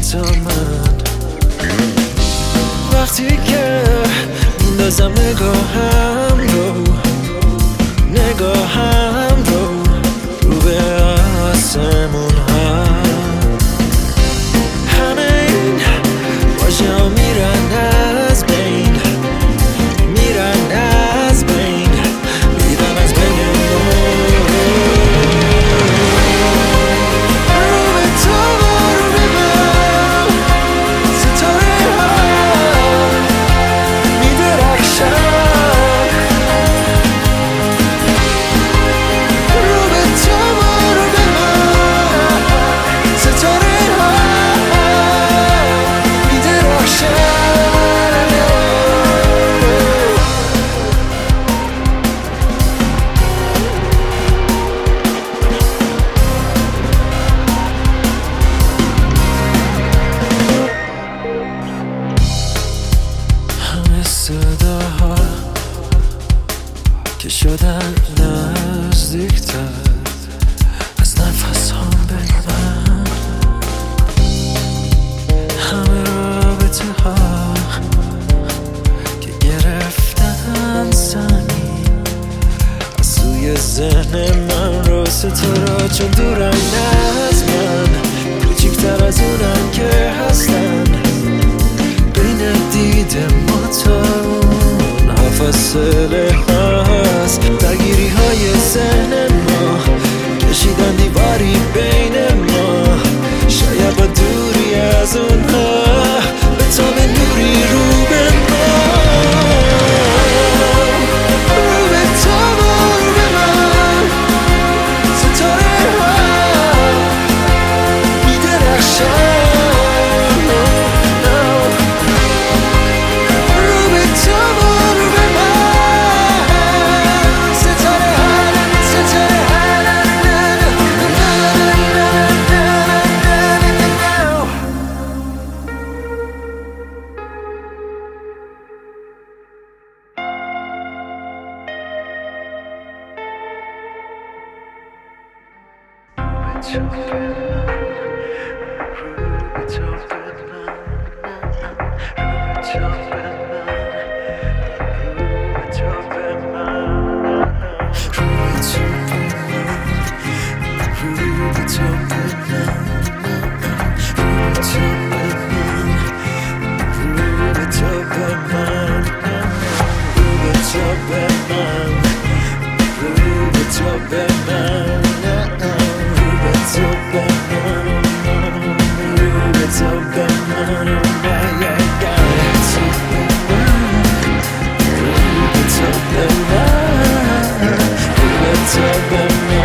تا من. وقتی که میندازم نگاهم رو به آسمون ها، همه این واژه ها میرن از بین میرن از بین رو به تو رو به من ستاره ها میدرخشن. صداها که شدن نزدیکتر از نفس هم بین من، همه رابطه ها که گرفتن زمین از سوی ذهن من رو ستاره، چون دورن از من کوچیکتر از اونم که هستن بین دید ما تا اون ها فاصله هست. درگیری های ذهن ما کشیدن دیواری بین ما، شاید با دوری از اونها به تاب نوری رو به ما، رو به تو رو به من ستاره ها میدرخشن. Tell them